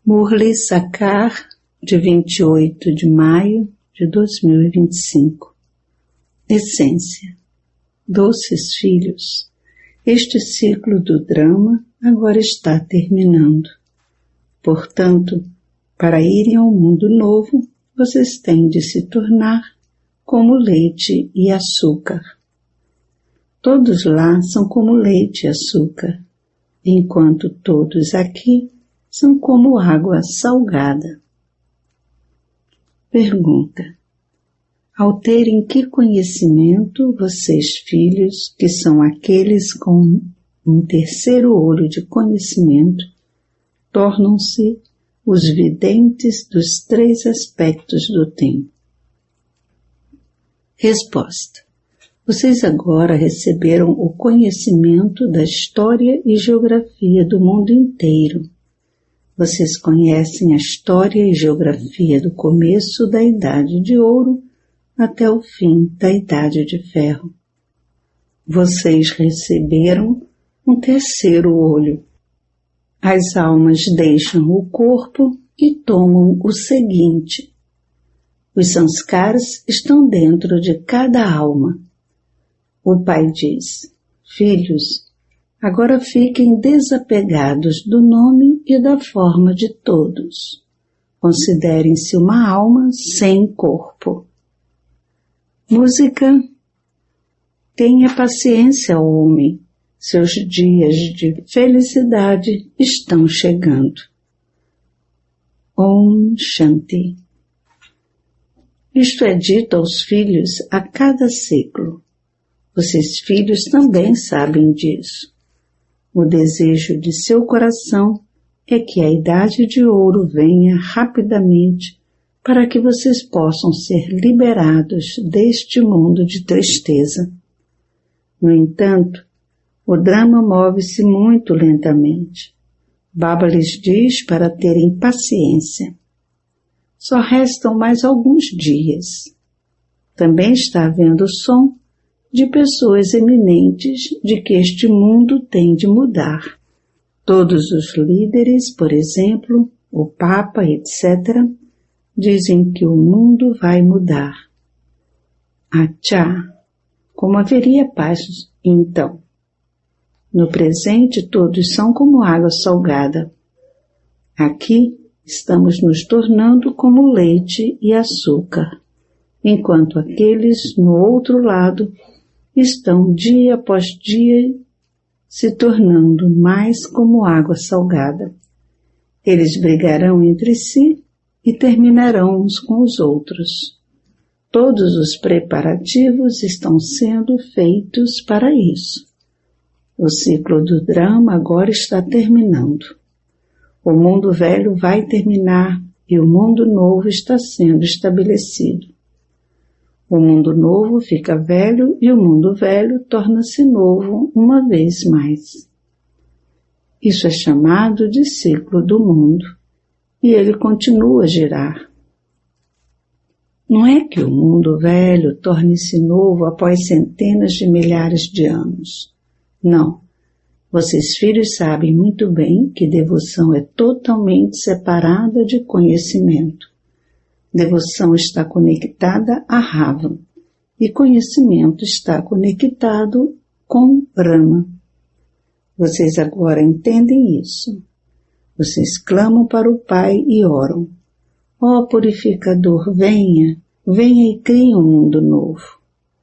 Murli Sakar, de 28 de maio de 2025. Essência. Doces filhos, este ciclo do drama agora está terminando. Portanto, para irem ao mundo novo, vocês têm de se tornar como leite e açúcar. Todos lá são como leite e açúcar, enquanto todos aqui são como água salgada. Pergunta: ao terem que conhecimento, vocês filhos, que são aqueles com um terceiro olho de conhecimento, tornam-se os videntes dos três aspectos do tempo? Resposta: vocês agora receberam o conhecimento da história e geografia do mundo inteiro. Vocês conhecem a história e geografia do começo da Idade de Ouro até o fim da Idade de Ferro. Vocês receberam um terceiro olho. As almas deixam o corpo e tomam o seguinte. Os sanskaras estão dentro de cada alma. O pai diz: filhos, agora fiquem desapegados do nome e da forma de todos. Considerem-se uma alma sem corpo. Música. Tenha paciência, homem. Seus dias de felicidade estão chegando. Om Shanti. Isto é dito aos filhos a cada ciclo. Vocês filhos também sabem disso. O desejo de seu coração é que a Idade de Ouro venha rapidamente para que vocês possam ser liberados deste mundo de tristeza. No entanto, o drama move-se muito lentamente. Baba lhes diz para terem paciência. Só restam mais alguns dias. Também está havendo som de pessoas eminentes de que este mundo tem de mudar. Todos os líderes, por exemplo, o Papa, etc., dizem que o mundo vai mudar. Achá, como haveria paz então? No presente todos são como água salgada. Aqui estamos nos tornando como leite e açúcar, enquanto aqueles no outro lado estão dia após dia se tornando mais como água salgada. Eles brigarão entre si e terminarão uns com os outros. Todos os preparativos estão sendo feitos para isso. O ciclo do drama agora está terminando. O mundo velho vai terminar e o mundo novo está sendo estabelecido. O mundo novo fica velho e o mundo velho torna-se novo uma vez mais. Isso é chamado de ciclo do mundo e ele continua a girar. Não é que o mundo velho torne-se novo após centenas de milhares de anos. Não. Vocês filhos sabem muito bem que devoção é totalmente separada de conhecimento. Devoção está conectada a Rava e conhecimento está conectado com Brahma. Vocês agora entendem isso. Vocês clamam para o Pai e oram. Ó purificador, venha, venha e crie um mundo novo.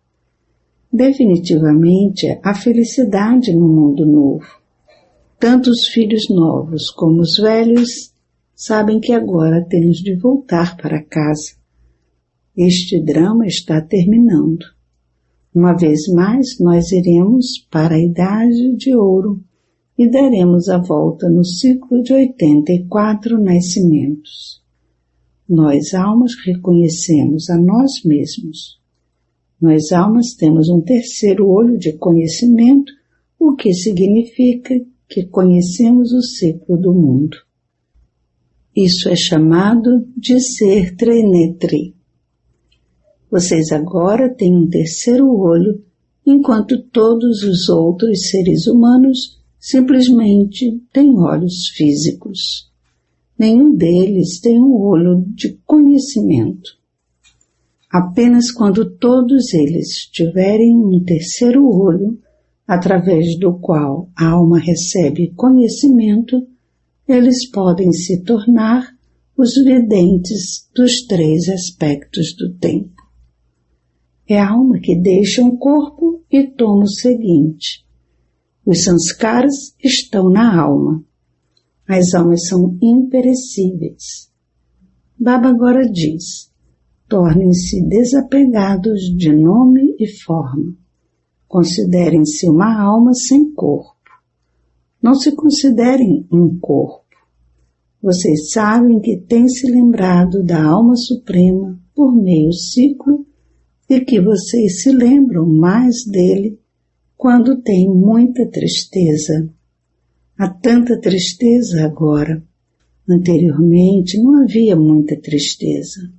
Definitivamente há felicidade no mundo novo. Tanto os filhos novos como os velhos sabem que agora temos de voltar para casa. Este drama está terminando. Uma vez mais nós iremos para a Idade de Ouro e daremos a volta no ciclo de 84 nascimentos. Nós, almas, reconhecemos a nós mesmos. Nós, almas, temos um terceiro olho de conhecimento, o que significa que conhecemos o ciclo do mundo. Isso é chamado de ser Trinetri. Vocês agora têm um terceiro olho, enquanto todos os outros seres humanos simplesmente têm olhos físicos. nenhum deles tem um olho de conhecimento. Apenas quando todos eles tiverem um terceiro olho, através do qual a alma recebe conhecimento, eles podem se tornar os videntes dos 3 aspectos do tempo. É a alma que deixa um corpo e toma o seguinte. Os sanskaras estão na alma. As almas são imperecíveis. Baba agora diz, tornem-se desapegados de nome e forma. Considerem-se uma alma sem corpo. Não se considerem um corpo. Vocês sabem que têm se lembrado da alma suprema por meio ciclo e que vocês se lembram mais dele quando têm muita tristeza. Há tanta tristeza agora. Anteriormente não havia muita tristeza.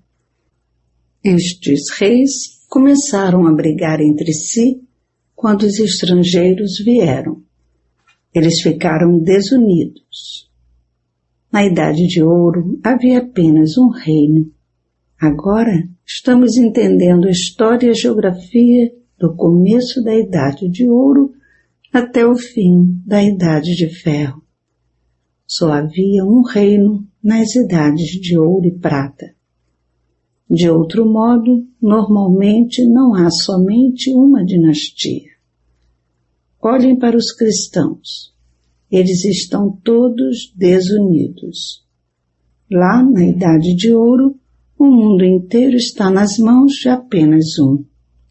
Estes reis começaram a brigar entre si quando os estrangeiros vieram. Eles ficaram desunidos. Na Idade de Ouro havia apenas um reino. Agora estamos entendendo a história e a geografia do começo da Idade de Ouro até o fim da Idade de Ferro. Só havia um reino nas Idades de Ouro e Prata. De outro modo, normalmente não há somente uma dinastia. Olhem para os cristãos. Eles estão todos desunidos. Lá, na Idade de Ouro, o mundo inteiro está nas mãos de apenas um.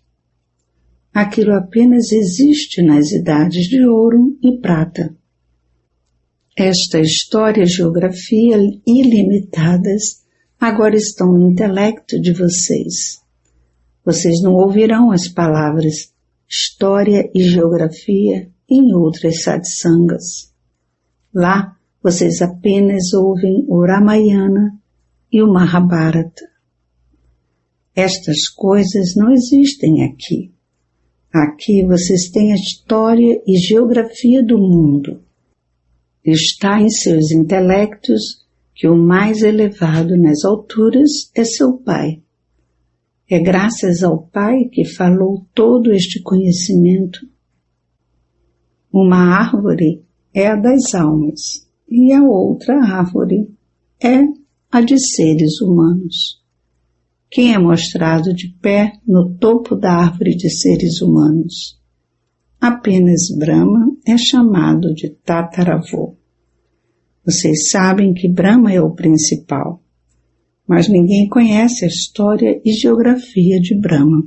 Aquilo apenas existe nas Idades de Ouro e Prata. Esta história e geografia ilimitadas agora estão no intelecto de vocês. Vocês não ouvirão as palavras história e geografia em outras satsangas. Lá, vocês apenas ouvem o Ramayana e o Mahabharata. Estas coisas não existem aqui. Aqui vocês têm a história e geografia do mundo. Está em seus intelectos que o mais elevado nas alturas é seu Pai. É graças ao Pai que falou todo este conhecimento. Uma árvore é a das almas e a outra árvore é a de seres humanos. Quem é mostrado de pé no topo da árvore de seres humanos? Apenas Brahma é chamado de Tataravô. Vocês sabem que Brahma é o principal, mas ninguém conhece a história e geografia de Brahma.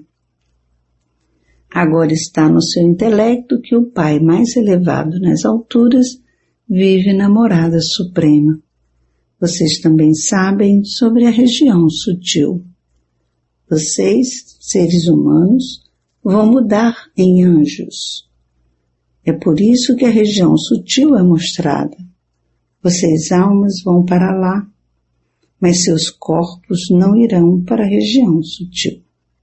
Agora está no seu intelecto que o Pai mais elevado nas alturas vive na morada suprema. Vocês também sabem sobre a região sutil. Vocês, seres humanos, vão mudar em anjos. É por isso que a região sutil é mostrada. Vocês, almas, vão para lá, mas seus corpos não irão para a região sutil.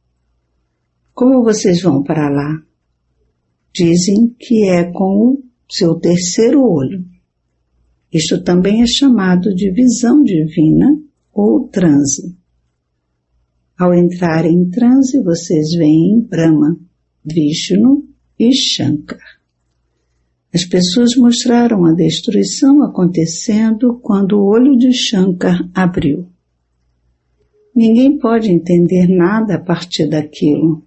Como vocês vão para lá? Dizem que é com o seu terceiro olho. Isto também é chamado de visão divina ou transe. Ao entrar em transe, vocês veem Brahma, Vishnu e Shankar. As pessoas mostraram a destruição acontecendo quando o olho de Shankar abriu. Ninguém pode entender nada a partir daquilo.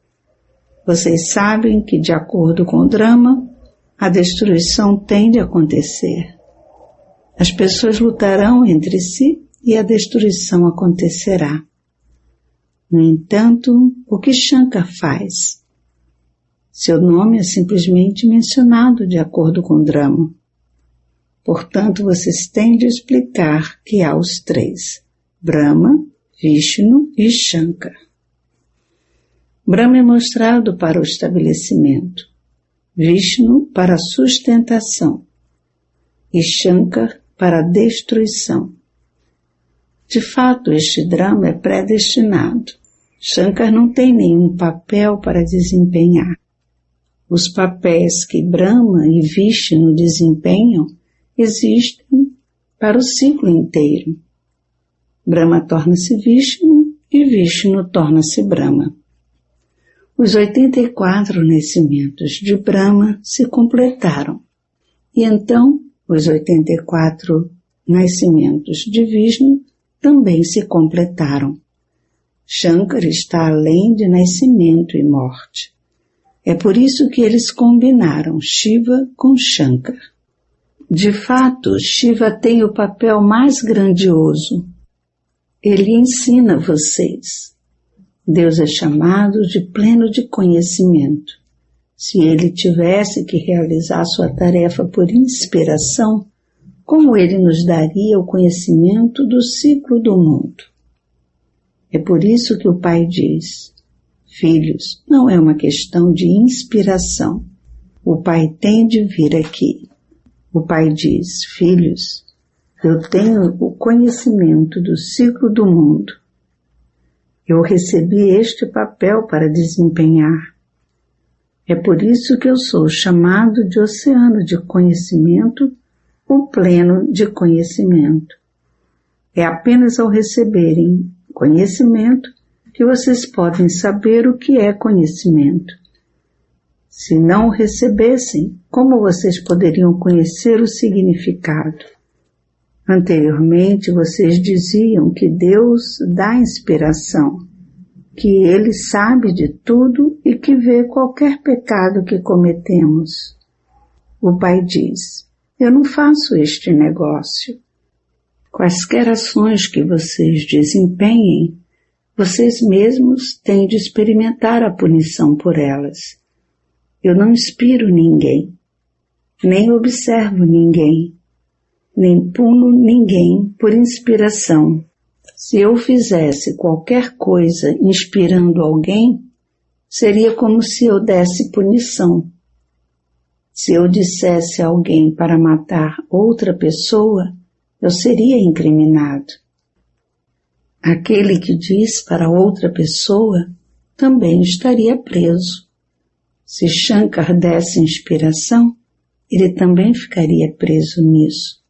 Vocês sabem que, de acordo com o drama, a destruição tem de acontecer. As pessoas lutarão entre si e a destruição acontecerá. No entanto, o que Shankar faz? Seu nome é simplesmente mencionado de acordo com o drama. Portanto, vocês têm de explicar que há os três, Brahma, Vishnu e Shankar. Brahma é mostrado para o estabelecimento, Vishnu para a sustentação e Shankar para a destruição. De fato, este drama é predestinado. Shankar não tem nenhum papel para desempenhar. Os papéis que Brahma e Vishnu desempenham existem para o ciclo inteiro. Brahma torna-se Vishnu e Vishnu torna-se Brahma. Os 84 nascimentos de Brahma se completaram, e então os 84 nascimentos de Vishnu também se completaram. Shankara está além de nascimento e morte. É por isso que eles combinaram Shiva com Shankara. De fato, Shiva tem o papel mais grandioso. Ele ensina vocês. Deus é chamado de pleno de conhecimento. Se ele tivesse que realizar sua tarefa por inspiração, como ele nos daria o conhecimento do ciclo do mundo? É por isso que o Pai diz: filhos, não é uma questão de inspiração. O Pai tem de vir aqui. O Pai diz: filhos, eu tenho o conhecimento do ciclo do mundo. Eu recebi este papel para desempenhar. É por isso que eu sou chamado de oceano de conhecimento, o pleno de conhecimento. É apenas ao receberem conhecimento que vocês podem saber o que é conhecimento. Se não o recebessem, como vocês poderiam conhecer o significado? Anteriormente, vocês diziam que Deus dá inspiração, que Ele sabe de tudo e que vê qualquer pecado que cometemos. O Pai diz: eu não faço este negócio. Quaisquer ações que vocês desempenhem, vocês mesmos têm de experimentar a punição por elas. Eu não inspiro ninguém, nem observo ninguém, nem puno ninguém por inspiração. Se eu fizesse qualquer coisa inspirando alguém, seria como se eu desse punição. Se eu dissesse a alguém para matar outra pessoa, eu seria incriminado. Aquele que diz para outra pessoa também estaria preso. Se Shankar desse inspiração, ele também ficaria preso nisso.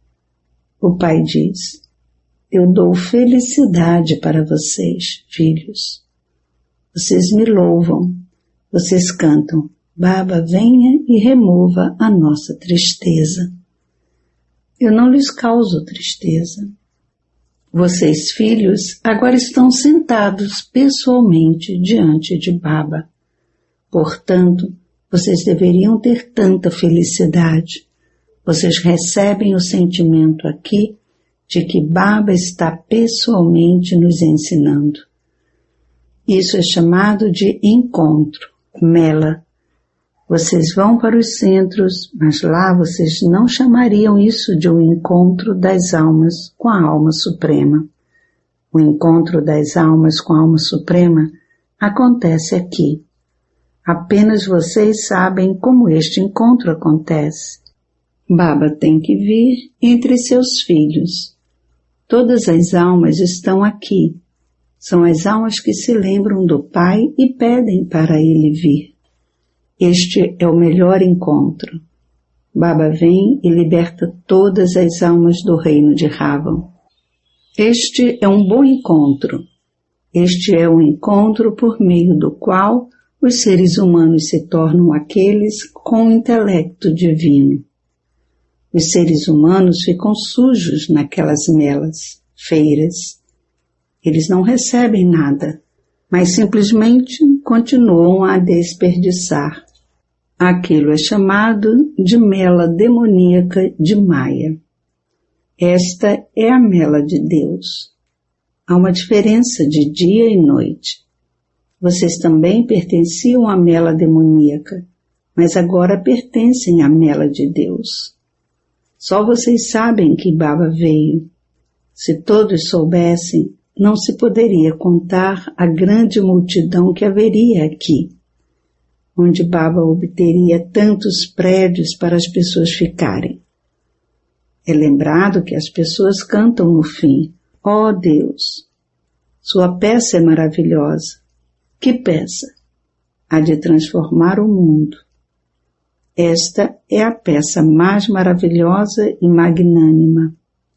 O Pai diz: eu dou felicidade para vocês, filhos. Vocês me louvam, vocês cantam: Baba, venha e remova a nossa tristeza. Eu não lhes causo tristeza. Vocês, filhos, agora estão sentados pessoalmente diante de Baba. Portanto, vocês deveriam ter tanta felicidade. Vocês recebem o sentimento aqui de que Baba está pessoalmente nos ensinando. Isso é chamado de encontro, Mela. Vocês vão para os centros, mas lá vocês não chamariam isso de um encontro das almas com a alma suprema. O encontro das almas com a alma suprema acontece aqui. Apenas vocês sabem como este encontro acontece. Baba tem que vir entre seus filhos. Todas as almas estão aqui. São as almas que se lembram do Pai e pedem para ele vir. Este é o melhor encontro. Baba vem e liberta todas as almas do reino de Ravan. Este é um bom encontro. Este é um encontro por meio do qual os seres humanos se tornam aqueles com o intelecto divino. Os seres humanos ficam sujos naquelas melas, feiras. Eles não recebem nada, mas simplesmente continuam a desperdiçar. Aquilo é chamado de mela demoníaca de Maya. Esta é a mela de Deus. Há uma diferença de dia e noite. Vocês também pertenciam à mela demoníaca, mas agora pertencem à mela de Deus. Só vocês sabem que Baba veio. Se todos soubessem, não se poderia contar a grande multidão que haveria aqui, onde Baba obteria tantos prédios para as pessoas ficarem. É lembrado que as pessoas cantam no fim: ó Deus, sua peça é maravilhosa. Que peça? A de transformar o mundo. Esta é a peça mais maravilhosa e magnânima.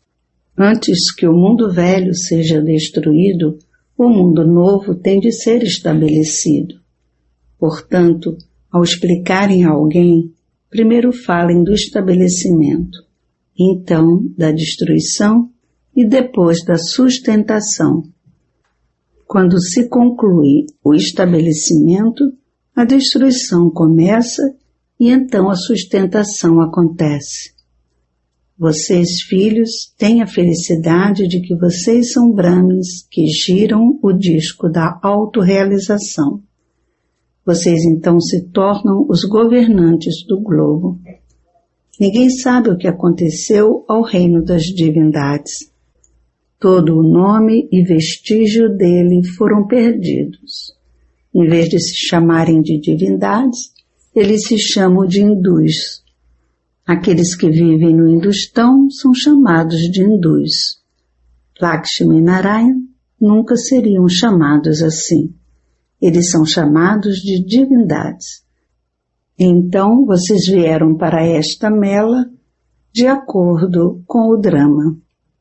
Antes que o mundo velho seja destruído, o mundo novo tem de ser estabelecido. Portanto, ao explicarem a alguém, primeiro falem do estabelecimento, então da destruição e depois da sustentação. Quando se conclui o estabelecimento, a destruição começa e então a sustentação acontece. Vocês, filhos, têm a felicidade de que vocês são Brahmins que giram o disco da autorrealização. Vocês então se tornam os governantes do globo. Ninguém sabe o que aconteceu ao reino das divindades. Todo o nome e vestígio dele foram perdidos. Em vez de se chamarem de divindades, eles se chamam de hindus. Aqueles que vivem no Hindustão são chamados de hindus. Lakshmi e Narayana nunca seriam chamados assim. Eles são chamados de divindades. Então vocês vieram para esta mela de acordo com o drama.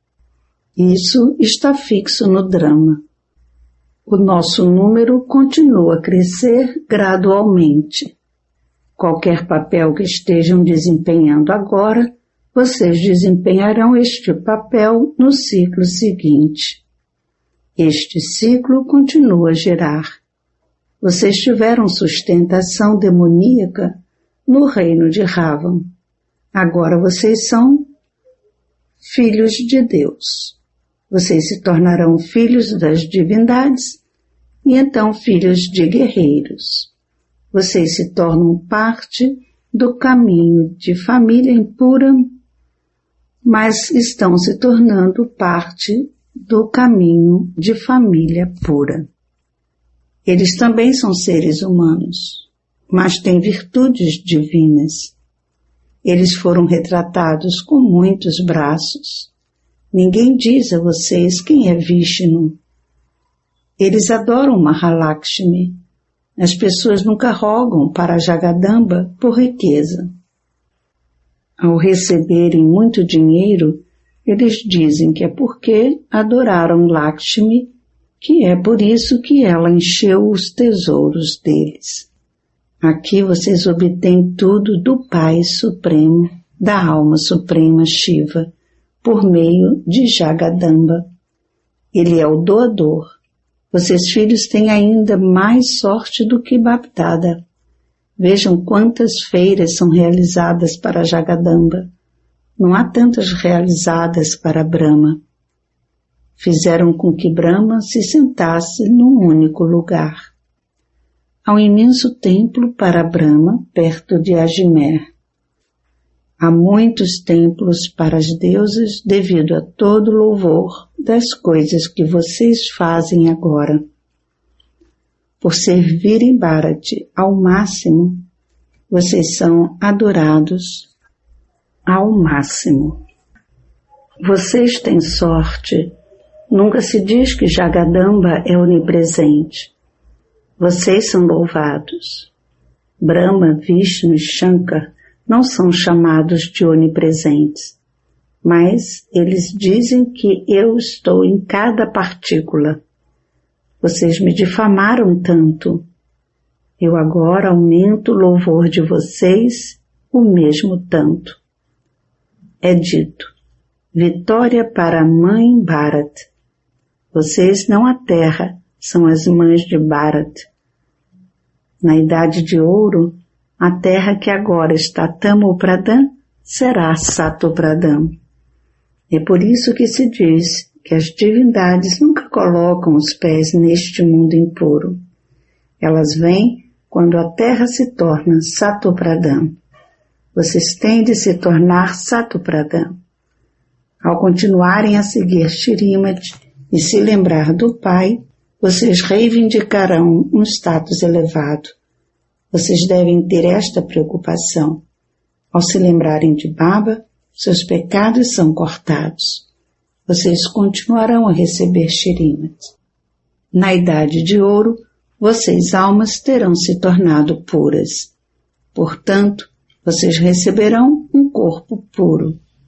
Isso está fixo no drama. O nosso número continua a crescer gradualmente. Qualquer papel que estejam desempenhando agora, vocês desempenharão este papel no ciclo seguinte. Este ciclo continua a girar. Vocês tiveram sustentação demoníaca no reino de Ravan. Agora vocês são filhos de Deus. Vocês se tornarão filhos das divindades e então filhos de guerreiros. Vocês se tornam parte do caminho de família impura, mas estão se tornando parte do caminho de família pura. Eles também são seres humanos, mas têm virtudes divinas. Eles foram retratados com muitos braços. Ninguém diz a vocês quem é Vishnu. Eles adoram Mahalakshmi. As pessoas nunca rogam para Jagadamba por riqueza. Ao receberem muito dinheiro, eles dizem que é porque adoraram Lakshmi, que é por isso que ela encheu os tesouros deles. Aqui vocês obtêm tudo do Pai Supremo, da Alma Suprema Shiva, por meio de Jagadamba. Ele é o doador. Vocês, filhos, têm ainda mais sorte do que Bapdada. Vejam quantas feiras são realizadas para Jagadamba. Não há tantas realizadas para Brahma. Fizeram com que Brahma se sentasse num único lugar. Há um imenso templo para Brahma perto de Ajmer. Há muitos templos para as deusas devido a todo louvor das coisas que vocês fazem agora. Por servirem Bharat ao máximo, vocês são adorados ao máximo. Vocês têm sorte. Nunca se diz que Jagadamba é onipresente. Vocês são louvados. Brahma, Vishnu e Shankar não são chamados de onipresentes, mas eles dizem que eu estou em cada partícula. Vocês me difamaram tanto. Eu agora aumento o louvor de vocês o mesmo tanto. É dito, vitória para a mãe Bharat. Vocês, não a terra, são as mães de Bharat. Na Idade de Ouro, a terra que agora está Tamo Pradhan será Sato Pradhan. É por isso que se diz que as divindades nunca colocam os pés neste mundo impuro. Elas vêm quando a terra se torna Sato Pradhan. Vocês têm de se tornar Sato Pradhan. Ao continuarem a seguir Shrimad e se lembrar do Pai, vocês reivindicarão um status elevado. Vocês devem ter esta preocupação. Ao se lembrarem de Baba, seus pecados são cortados. Vocês continuarão a receber Shrimad. Na Idade de Ouro, vocês almas terão se tornado puras. Portanto, vocês receberão um corpo puro.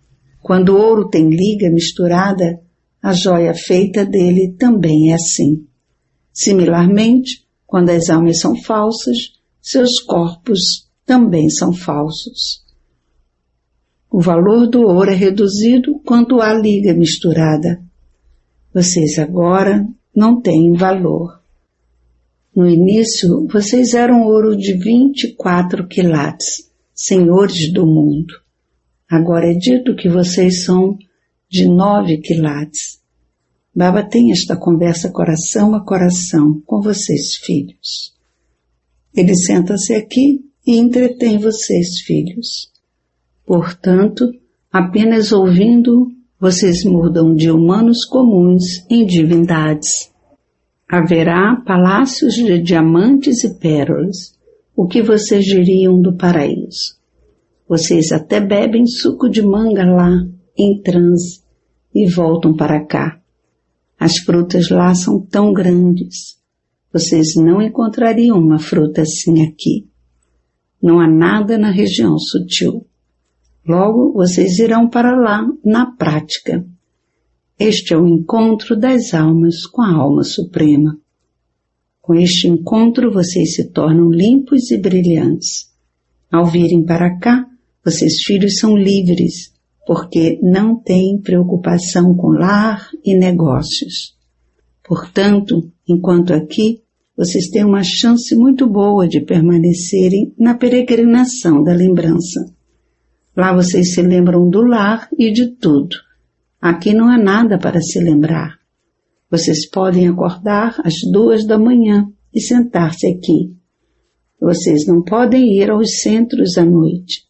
Quando o ouro tem liga misturada, a joia feita dele também é assim. Similarmente, quando as almas são falsas, seus corpos também são falsos. O valor do ouro é reduzido quando há liga misturada. Vocês agora não têm valor. No início, vocês eram ouro de 24 quilates, senhores do mundo. Agora é dito que vocês são de 9 quilates. Baba tem esta conversa coração a coração com vocês, filhos. Ele senta-se aqui e entretém vocês, filhos. Portanto, apenas ouvindo, vocês mudam de humanos comuns em divindades. Haverá palácios de diamantes e pérolas, o que vocês diriam do paraíso. Vocês até bebem suco de manga lá, em transe, e voltam para cá. As frutas lá são tão grandes. Vocês não encontrariam uma fruta assim aqui. Não há nada na região sutil. Logo, vocês irão para lá na prática. Este é o encontro das almas com a alma suprema. Com este encontro, vocês se tornam limpos e brilhantes. Ao virem para cá, vocês filhos são livres, porque não têm preocupação com lar e negócios. Portanto, enquanto aqui, vocês têm uma chance muito boa de permanecerem na peregrinação da lembrança. Lá vocês se lembram do lar e de tudo. Aqui não há nada para se lembrar. Vocês podem acordar às 2 da manhã e sentar-se aqui. Vocês não podem ir aos centros à noite.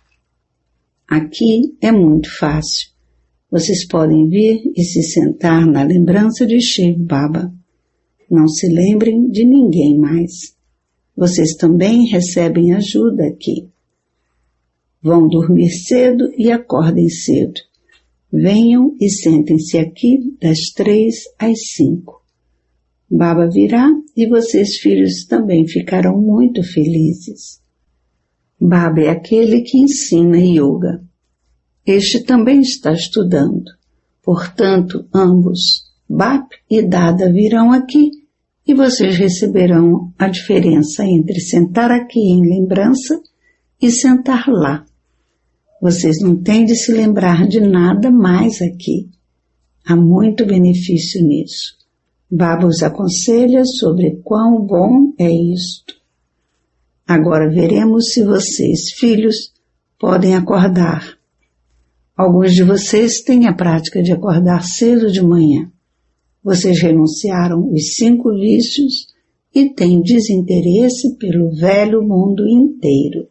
Aqui é muito fácil. Vocês podem vir e se sentar na lembrança de Shiv Baba. Não se lembrem de ninguém mais. Vocês também recebem ajuda aqui. Vão dormir cedo e acordem cedo. Venham e sentem-se aqui das 3 às 5. Baba virá e vocês, filhos, também ficarão muito felizes. Baba é aquele que ensina yoga. Este também está estudando. Portanto, ambos, Bap e Dada, virão aqui e vocês receberão a diferença entre sentar aqui em lembrança e sentar lá. Vocês não têm de se lembrar de nada mais aqui. Há muito benefício nisso. Baba os aconselha sobre quão bom é isto. Agora veremos se vocês, filhos, podem acordar. Alguns de vocês têm a prática de acordar cedo de manhã. Vocês renunciaram os 5 vícios e têm desinteresse pelo velho mundo inteiro.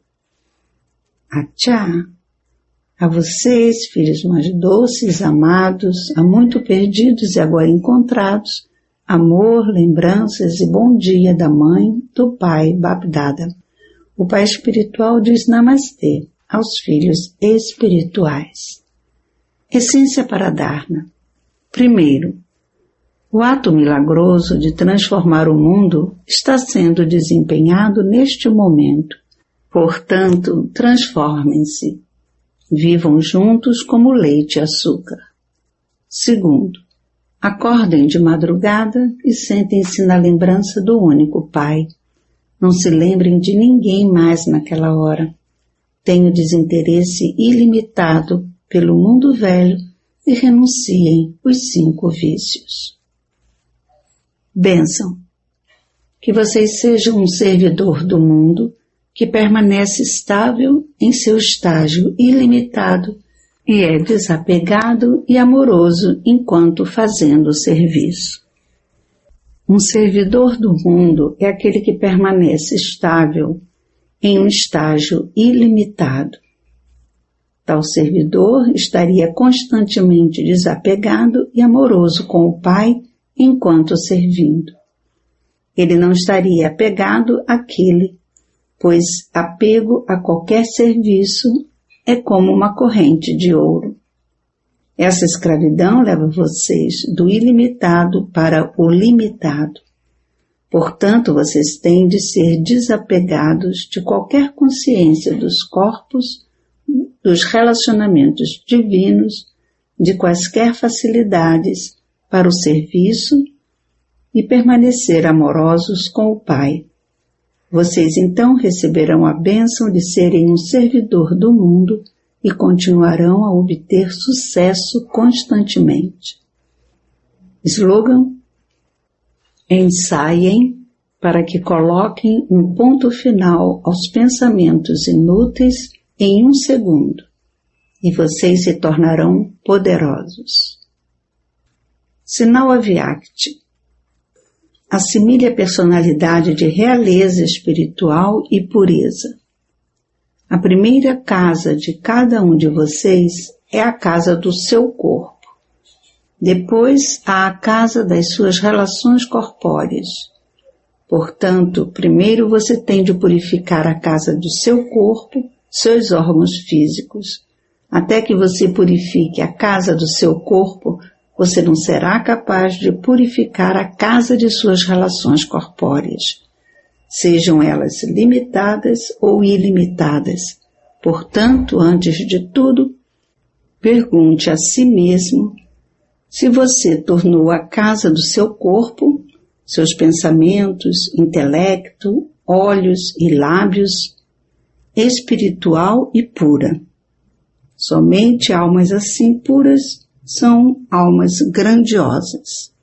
Achá! A vocês, filhos mais doces, amados, há muito perdidos e agora encontrados, amor, lembranças e bom dia da mãe, do pai, Bapdada. O pai espiritual diz Namastê aos filhos espirituais. Essência para Dharna. Primeiro, o ato milagroso de transformar o mundo está sendo desempenhado neste momento. Portanto, transformem-se. Vivam juntos como leite e açúcar. Segundo, acordem de madrugada e sentem-se na lembrança do único Pai. Não se lembrem de ninguém mais naquela hora. Tenham desinteresse ilimitado pelo mundo velho e renunciem os 5 vícios. Bênção. Que vocês sejam um servidor do mundo que permanece estável em seu estágio ilimitado e é desapegado e amoroso enquanto fazendo o serviço. Um servidor do mundo é aquele que permanece estável em um estágio ilimitado. Tal servidor estaria constantemente desapegado e amoroso com o Pai enquanto servindo. Ele não estaria apegado àquele, pois apego a qualquer serviço é como uma corrente de ouro. Essa escravidão leva vocês do ilimitado para o limitado. Portanto, vocês têm de ser desapegados de qualquer consciência dos corpos dos relacionamentos divinos, de quaisquer facilidades para o serviço e permanecer amorosos com o Pai. Vocês então receberão a bênção de serem um servidor do mundo e continuarão a obter sucesso constantemente. Slogan: ensaiem para que coloquem um ponto final aos pensamentos inúteis em 1 segundo, e vocês se tornarão poderosos. Sinal Avyakti: assimile a personalidade de realeza espiritual e pureza. A primeira casa de cada um de vocês é a casa do seu corpo. Depois há a casa das suas relações corpóreas. Portanto, primeiro você tem de purificar a casa do seu corpo, seus órgãos físicos. Até que você purifique a casa do seu corpo, você não será capaz de purificar a casa de suas relações corpóreas, sejam elas limitadas ou ilimitadas. Portanto, antes de tudo, pergunte a si mesmo se você tornou a casa do seu corpo, seus pensamentos, intelecto, olhos e lábios, espiritual e pura. Somente almas assim puras são almas grandiosas.